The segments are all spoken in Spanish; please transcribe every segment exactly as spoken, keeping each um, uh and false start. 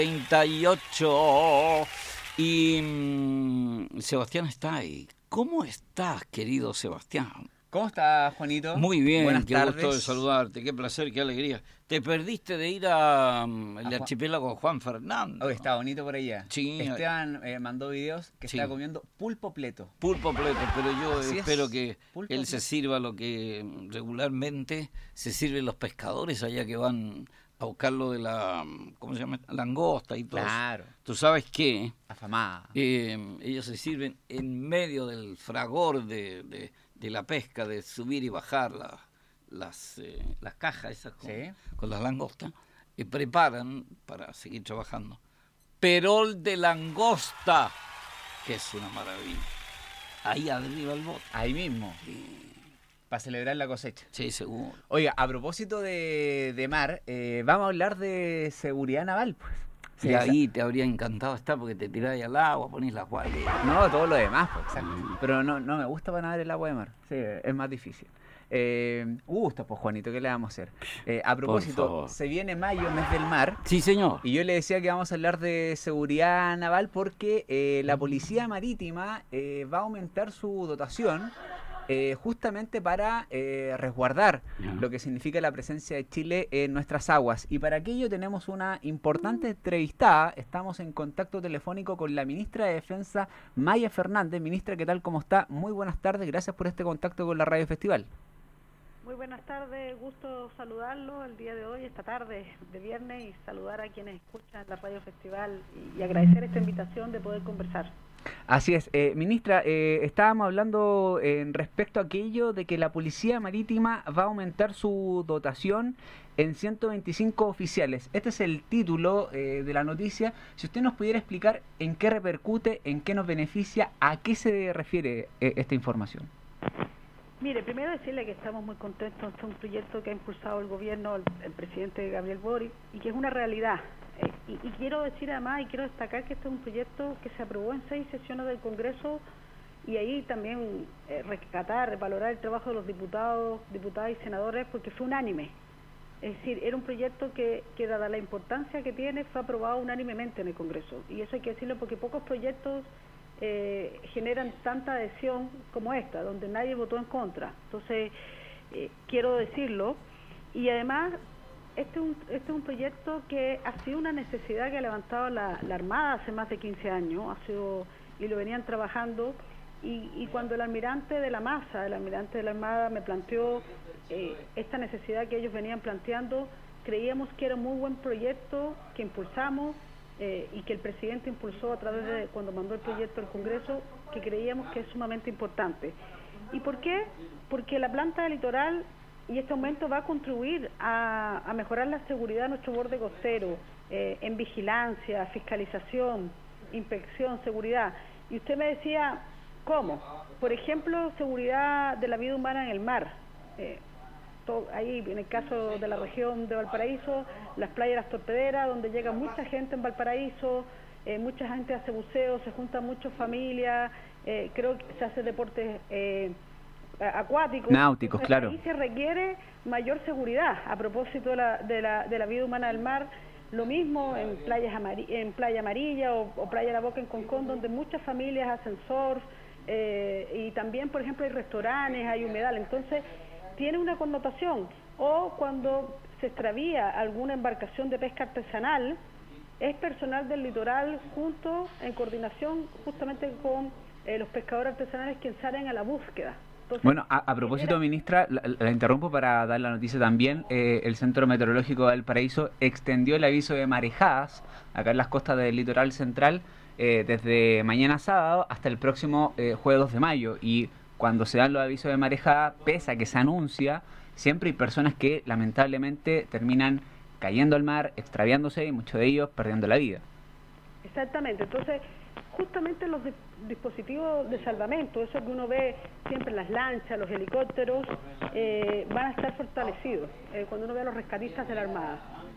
treinta y ocho y mmm, Sebastián está ahí. ¿Cómo estás, querido Sebastián? ¿Cómo estás, Juanito? Muy bien, Buenas qué tardes. gusto de saludarte, qué placer, qué alegría. Te perdiste de ir a, um, el A Juan... archipiélago Juan Fernando. Oh, está bonito por allá. Sí. Esteban eh, mandó videos que sí. estaba comiendo pulpo pleto. Pulpo pleto, pero yo Así espero es. que Pulpo él pleto. se sirva lo que regularmente se sirven los pescadores allá que van a buscar lo de la, ¿cómo se llama? Langosta y todo. Claro. Eso. Tú sabes qué, afamada. Eh, ellos se sirven en medio del fragor de, de, de la pesca, de subir y bajar la, las, eh, las cajas esas con, ¿Sí? con las langostas, y preparan para seguir trabajando perol de langosta, que es una maravilla. Ahí arriba el bote. Ahí mismo. Sí. Para celebrar la cosecha. Sí, seguro. Oiga, a propósito de, de mar, eh, vamos a hablar de seguridad naval, pues. Sí, y ahí te habría encantado estar porque te tiráis al agua, ponés las gualeras. No, todo lo demás, pues, exacto. Mm. Pero no, no me gusta para nadar el agua de mar. Sí, es más difícil. Eh, gusta, pues, Juanito, ¿qué le vamos a hacer? Eh, a propósito, se viene mayo, mes del mar. Sí, señor. Y yo le decía que vamos a hablar de seguridad naval porque eh, la Policía Marítima eh, va a aumentar su dotación eh, justamente para eh, resguardar yeah. lo que significa la presencia de Chile en nuestras aguas. Y para aquello tenemos una importante entrevistada. Estamos en contacto telefónico con la ministra de Defensa, Maya Fernández. Ministra, ¿qué tal? ¿Cómo está? Muy buenas tardes. Gracias por este contacto con la Radio Festival. Muy buenas tardes, gusto saludarlo el día de hoy, esta tarde de viernes, y saludar a quienes escuchan la Radio Festival y, y agradecer esta invitación de poder conversar. Así es. Eh, ministra, eh, estábamos hablando en eh, respecto a aquello de que la Policía Marítima va a aumentar su dotación en ciento veinticinco oficiales. Este es el título eh, de la noticia. Si usted nos pudiera explicar en qué repercute, en qué nos beneficia, a qué se refiere eh, esta información. Mire, primero decirle que estamos muy contentos. Este es un proyecto que ha impulsado el gobierno, el, el presidente Gabriel Boric, y que es una realidad. Eh, y, y quiero decir además, y quiero destacar que este es un proyecto que se aprobó en seis sesiones del Congreso, y ahí también eh, rescatar, valorar el trabajo de los diputados, diputadas y senadores, porque fue unánime. Es decir, era un proyecto que, que dada la importancia que tiene, fue aprobado unánimemente en el Congreso. Y eso hay que decirlo porque pocos proyectos Eh, generan tanta adhesión como esta, donde nadie votó en contra. Entonces, eh, quiero decirlo. Y además, este es, un, este es un proyecto que ha sido una necesidad que ha levantado la, la Armada hace más de quince años, ha sido, y lo venían trabajando, y, y cuando el almirante de la Masa, el almirante de la Armada, me planteó eh, esta necesidad que ellos venían planteando, creíamos que era un muy buen proyecto que impulsamos, Eh, y que el presidente impulsó a través de cuando mandó el proyecto al Congreso, que creíamos que es sumamente importante. ¿Y por qué? Porque la planta del litoral y este aumento va a contribuir a, a mejorar la seguridad de nuestro borde costero, eh, en vigilancia, fiscalización, inspección, seguridad. Y usted me decía, ¿cómo? Por ejemplo, seguridad de la vida humana en el mar. Eh, Ahí, en el caso de la región de Valparaíso, las playas Las Torpederas, donde llega mucha gente en Valparaíso, eh, mucha gente hace buceo, se juntan muchas familias, eh, creo que se hace deportes eh, acuáticos. Náuticos, Entonces, claro. Ahí se requiere mayor seguridad a propósito de la, de la, de la vida humana del mar. Lo mismo en playas amari en Playa Amarilla o, o Playa La Boca en Concón, donde muchas familias hacen surf, eh, y también, por ejemplo, hay restaurantes, hay humedal. Entonces, tiene una connotación. O cuando se extravía alguna embarcación de pesca artesanal, es personal del litoral junto, en coordinación justamente con eh, los pescadores artesanales, quienes salen a la búsqueda. Entonces, bueno, a, a propósito, era... ministra, la, la interrumpo para dar la noticia también. Eh, el Centro Meteorológico de Valparaíso extendió el aviso de marejadas acá en las costas del litoral central eh, desde mañana sábado hasta el próximo eh, jueves dos de mayo. Y cuando se dan los avisos de marejada, pese a que se anuncia, siempre hay personas que lamentablemente terminan cayendo al mar, extraviándose y muchos de ellos perdiendo la vida. Exactamente. Entonces, justamente los di dispositivos de salvamento, eso que uno ve siempre en las lanchas, los helicópteros, eh, van a estar fortalecidos eh, cuando uno ve a los rescatistas de la Armada.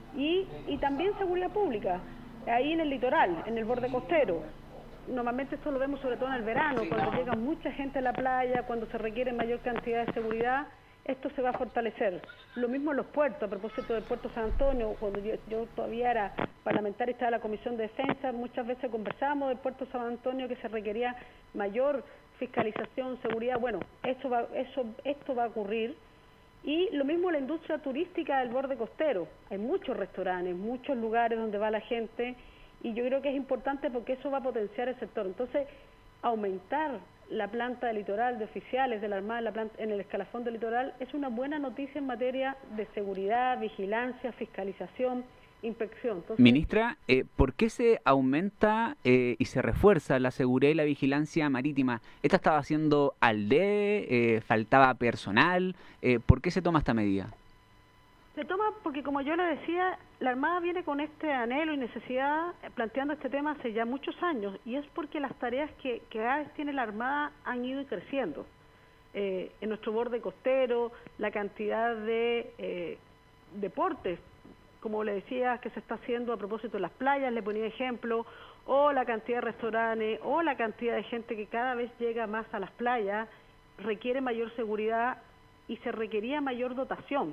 Y, y también seguridad pública, ahí en el litoral, en el borde costero. Normalmente esto lo vemos sobre todo en el verano, cuando llega mucha gente a la playa, cuando se requiere mayor cantidad de seguridad. esto se va a fortalecer. Lo mismo en los puertos, a propósito del puerto San Antonio, cuando yo, yo todavía era parlamentaria y estaba en la Comisión de Defensa, muchas veces conversábamos del puerto San Antonio que se requería mayor fiscalización, seguridad. Bueno, esto va, eso, esto va a ocurrir. Y lo mismo la industria turística del borde costero. Hay muchos restaurantes, muchos lugares donde va la gente, y yo creo que es importante porque eso va a potenciar el sector. Entonces, aumentar la planta de litoral de oficiales de la Armada en, la planta, en el escalafón del litoral es una buena noticia en materia de seguridad, vigilancia, fiscalización, inspección. Entonces, Ministra, eh, ¿por qué se aumenta eh, y se refuerza la seguridad y la vigilancia marítima? ¿Esta estaba haciendo al debe? Eh, ¿Faltaba personal? Eh, ¿Por qué se toma esta medida? Se toma porque, como yo le decía, la Armada viene con este anhelo y necesidad planteando este tema hace ya muchos años, y es porque las tareas que, que cada vez tiene la Armada han ido creciendo. Eh, en nuestro borde costero, la cantidad de eh, deportes, como le decía, que se está haciendo a propósito de las playas, le ponía ejemplo, o la cantidad de restaurantes, o la cantidad de gente que cada vez llega más a las playas, requiere mayor seguridad y se requería mayor dotación.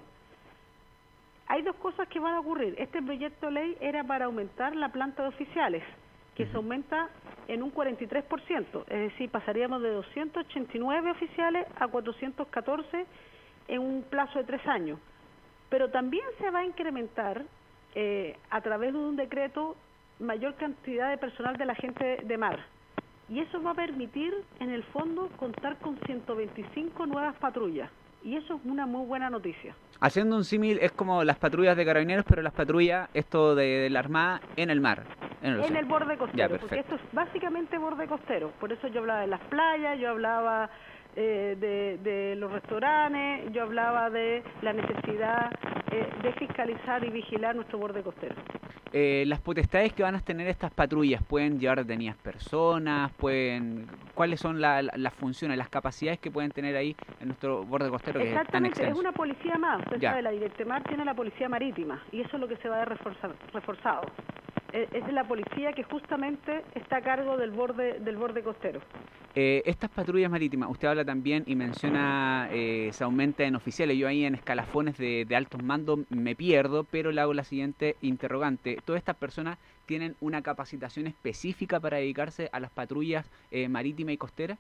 Hay dos cosas que van a ocurrir. Este proyecto de ley era para aumentar la planta de oficiales, que se aumenta en un cuarenta y tres por ciento, es decir, pasaríamos de doscientos ochenta y nueve oficiales a cuatrocientos catorce en un plazo de tres años. Pero también se va a incrementar, eh, a través de un decreto, mayor cantidad de personal de la gente de mar. Y eso va a permitir, en el fondo, contar con ciento veinticinco nuevas patrullas. Y eso es una muy buena noticia. Haciendo un símil, es como las patrullas de carabineros, pero las patrullas, esto de, de la Armada, en el mar. En el, en el borde costero, ya, porque esto es básicamente borde costero. Por eso yo hablaba de las playas, yo hablaba eh, de, de los restaurantes, yo hablaba de la necesidad eh, de fiscalizar y vigilar nuestro borde costero. Eh, las potestades que van a tener estas patrullas, ¿pueden llevar detenidas personas? Pueden ¿Cuáles son la, la, las funciones, las capacidades que pueden tener ahí en nuestro borde costero? Que Exactamente, es, tan es una policía más. Usted ya. sabe, la Directemar tiene la policía marítima y eso es lo que se va a ver reforzar, reforzado. Es la policía que justamente está a cargo del borde del borde costero. Eh, estas patrullas marítimas, usted habla también y menciona, eh, se aumenta en oficiales. Yo ahí en escalafones de, de altos mandos me pierdo, pero le hago la siguiente interrogante. ¿Todas estas personas tienen una capacitación específica para dedicarse a las patrullas eh, marítimas y costeras?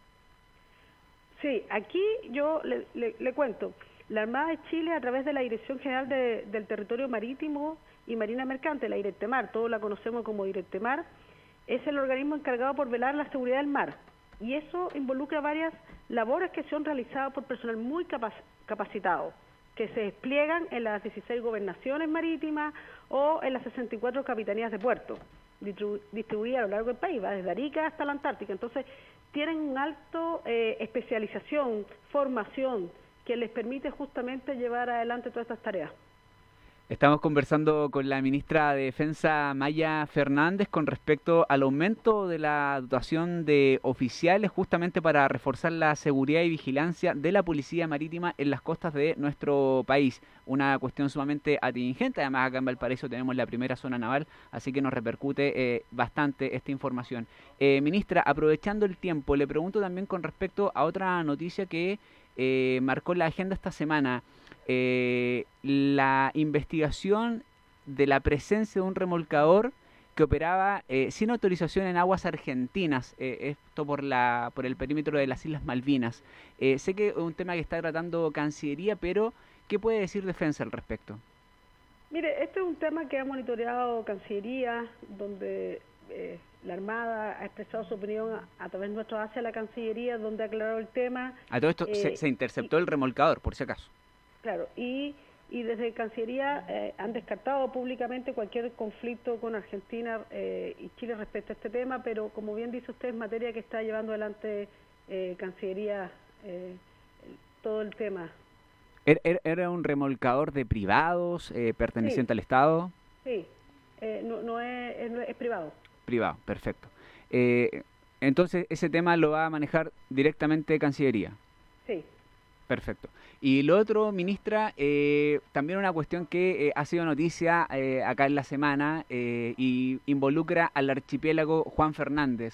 Sí, aquí yo le, le, le cuento. La Armada de Chile, a través de la Dirección General de, del Territorio Marítimo y Marina Mercante, la Directemar, todos la conocemos como Directemar, es el organismo encargado por velar la seguridad del mar. Y eso involucra varias labores que son realizadas por personal muy capac capacitado, que se despliegan en las dieciséis gobernaciones marítimas o en las sesenta y cuatro capitanías de puerto, distribu distribuidas a lo largo del país, va desde Arica hasta la Antártica. Entonces, tienen un alto eh, especialización, formación, que les permite justamente llevar adelante todas estas tareas. Estamos conversando con la ministra de Defensa, Maya Fernández, con respecto al aumento de la dotación de oficiales justamente para reforzar la seguridad y vigilancia de la Policía Marítima en las costas de nuestro país. Una cuestión sumamente atingente, además acá en Valparaíso tenemos la primera zona naval, así que nos repercute eh, bastante esta información. Eh, ministra, aprovechando el tiempo, le pregunto también con respecto a otra noticia que eh, marcó la agenda esta semana. Eh, la investigación de la presencia de un remolcador que operaba eh, sin autorización en aguas argentinas, eh, esto por la por el perímetro de las Islas Malvinas. Eh, sé que es un tema que está tratando Cancillería, pero ¿qué puede decir Defensa al respecto? Mire, este es un tema que ha monitoreado Cancillería, donde eh, la Armada ha expresado su opinión a, a través nuestro hacia la Cancillería, donde ha aclarado el tema. A todo esto eh, se, se interceptó y, el remolcador, por si acaso. Claro, y, y desde Cancillería eh, han descartado públicamente cualquier conflicto con Argentina eh, y Chile respecto a este tema, pero como bien dice usted, es materia que está llevando adelante eh, Cancillería eh, todo el tema. ¿Era, era un remolcador de privados, eh, perteneciente sí, al Estado? Sí, eh, no, no, es, es, es privado. Privado, perfecto. Eh, entonces, ese tema lo va a manejar directamente Cancillería. Sí. Perfecto. Y lo otro, ministra, eh, también una cuestión que eh, ha sido noticia eh, acá en la semana eh, y involucra al archipiélago Juan Fernández.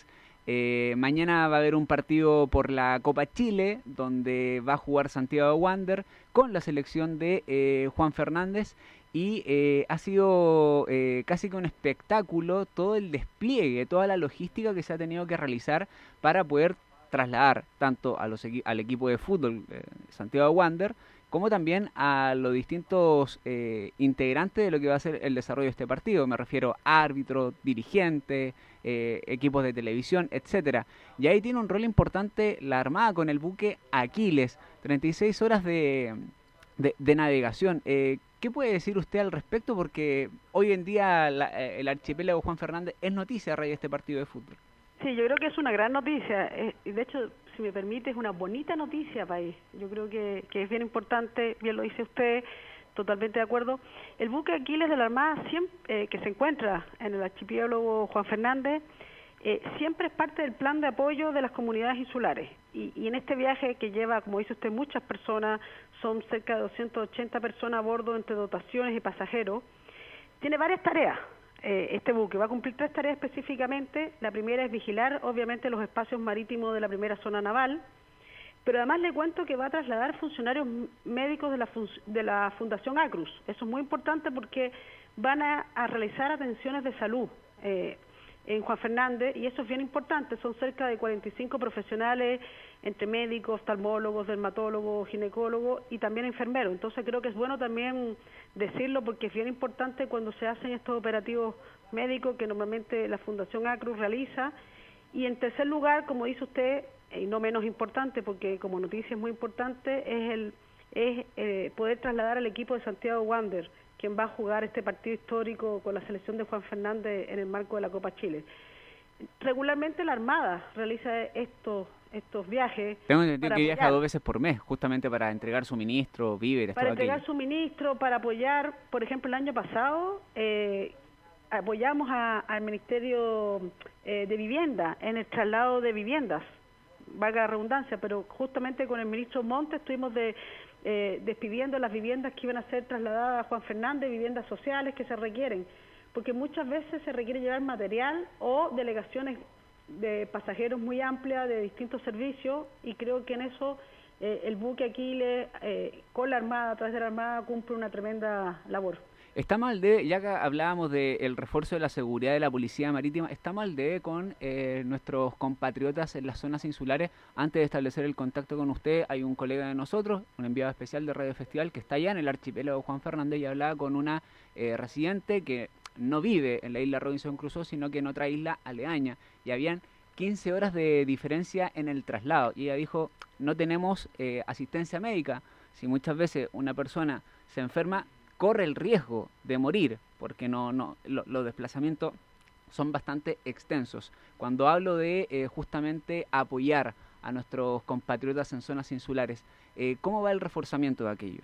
Eh, mañana va a haber un partido por la Copa Chile, donde va a jugar Santiago Wander con la selección de eh, Juan Fernández. Y eh, ha sido eh, casi que un espectáculo todo el despliegue, toda la logística que se ha tenido que realizar para poder trasladar tanto a los equi- al equipo de fútbol eh, Santiago Wander, como también a los distintos eh, integrantes de lo que va a ser el desarrollo de este partido. Me refiero a árbitros, dirigentes, eh, equipos de televisión, etcétera. Y ahí tiene un rol importante la Armada con el buque Aquiles, treinta y seis horas de, de, de navegación. Eh, ¿Qué puede decir usted al respecto? Porque hoy en día la, el archipiélago Juan Fernández es noticia a raíz de este partido de fútbol. Sí, yo creo que es una gran noticia. Eh, y de hecho, si me permite, es una bonita noticia, país. Yo creo que, que es bien importante, bien lo dice usted, totalmente de acuerdo. El buque Aquiles de la Armada, siempre, eh, que se encuentra en el archipiélago Juan Fernández, eh, siempre es parte del plan de apoyo de las comunidades insulares. Y, y en este viaje que lleva, como dice usted, muchas personas, son cerca de doscientas ochenta personas a bordo entre dotaciones y pasajeros, tiene varias tareas. Eh, este buque va a cumplir tres tareas específicamente. La primera es vigilar, obviamente, los espacios marítimos de la primera zona naval, pero además le cuento que va a trasladar funcionarios médicos de la, fun de la Fundación Acruz. Eso es muy importante porque van a, a realizar atenciones de salud eh, en Juan Fernández, y eso es bien importante. Son cerca de cuarenta y cinco profesionales, entre médicos, oftalmólogos, dermatólogos, ginecólogos y también enfermeros. Entonces creo que es bueno también decirlo porque es bien importante cuando se hacen estos operativos médicos que normalmente la Fundación Acruz realiza. Y en tercer lugar, como dice usted, y no menos importante porque como noticia es muy importante, es el es eh, poder trasladar al equipo de Santiago Wander, quien va a jugar este partido histórico con la selección de Juan Fernández en el marco de la Copa Chile. Regularmente la Armada realiza estos estos viajes. Tengo entendido que viaja dos veces por mes, justamente para entregar suministro, víveres, Para todo entregar aquello. suministro, para apoyar, por ejemplo, el año pasado eh, apoyamos a, al Ministerio eh, de Vivienda en el traslado de viviendas, valga la redundancia, pero justamente con el ministro Montes estuvimos de, eh, despidiendo las viviendas que iban a ser trasladadas a Juan Fernández, viviendas sociales que se requieren, porque muchas veces se requiere llevar material o delegaciones de pasajeros muy amplias de distintos servicios, y creo que en eso eh, el buque Aquiles eh, con la Armada, a través de la Armada, cumple una tremenda labor. Estamos al debe, ya que hablábamos del refuerzo de la seguridad de la Policía Marítima, estamos al debe con eh, nuestros compatriotas en las zonas insulares. Antes de establecer el contacto con usted, hay un colega de nosotros, un enviado especial de Radio Festival, que está allá en el archipiélago Juan Fernández y hablaba con una eh, residente que no vive en la isla Robinson Crusoe, sino que en otra isla aledaña, y habían quince horas de diferencia en el traslado, y ella dijo, no tenemos eh, asistencia médica. Si muchas veces una persona se enferma, corre el riesgo de morir, porque no, no, lo, los desplazamientos son bastante extensos. Cuando hablo de eh, justamente apoyar a nuestros compatriotas en zonas insulares, eh, ¿cómo va el reforzamiento de aquello?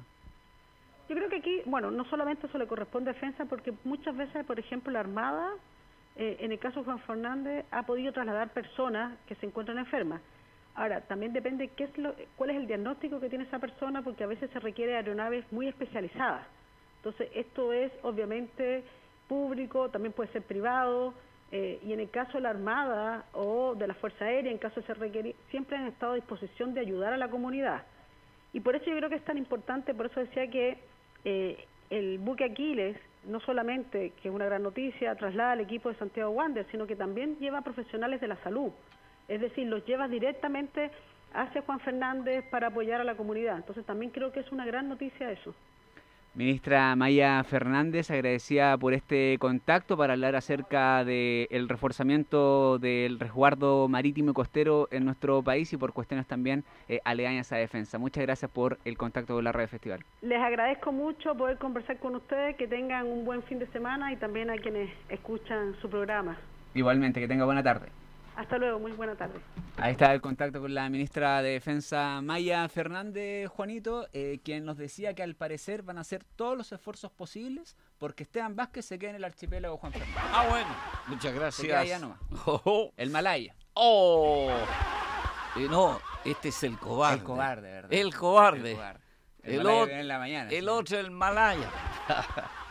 Yo creo que aquí, bueno, no solamente eso le corresponde a defensa, porque muchas veces, por ejemplo, la Armada, eh, en el caso de Juan Fernández, ha podido trasladar personas que se encuentran enfermas. Ahora, también depende qué es lo, cuál es el diagnóstico que tiene esa persona, porque a veces se requiere aeronaves muy especializadas. Entonces, esto es obviamente público, también puede ser privado, eh, y en el caso de la Armada o de la Fuerza Aérea, en caso de ser requerido, siempre han estado a disposición de ayudar a la comunidad. Y por eso yo creo que es tan importante, por eso decía que eh, el buque Aquiles, no solamente, que es una gran noticia, traslada al equipo de Santiago Wander, sino que también lleva profesionales de la salud. Es decir, los lleva directamente hacia Juan Fernández para apoyar a la comunidad. Entonces también creo que es una gran noticia eso. Ministra Maya Fernández, agradecida por este contacto para hablar acerca del reforzamiento del resguardo marítimo y costero en nuestro país y por cuestiones también eh, aledañas a defensa. Muchas gracias por el contacto con la Radio Festival. Les agradezco mucho poder conversar con ustedes, que tengan un buen fin de semana y también a quienes escuchan su programa. Igualmente, que tenga buena tarde. Hasta luego, muy buena tarde. Ahí está el contacto con la ministra de Defensa Maya Fernández, Juanito, eh, quien nos decía que al parecer van a hacer todos los esfuerzos posibles porque Esteban Vázquez se quede en el archipiélago Juan Fernández. Ah, bueno, muchas gracias. Se queda allá nomás. Oh, oh. El Malaya. Oh, eh, no, este es el cobarde. El cobarde, ¿verdad? El cobarde. El, cobarde. el, el Malaya otro, viene en la mañana. El ¿sí? otro, el Malaya.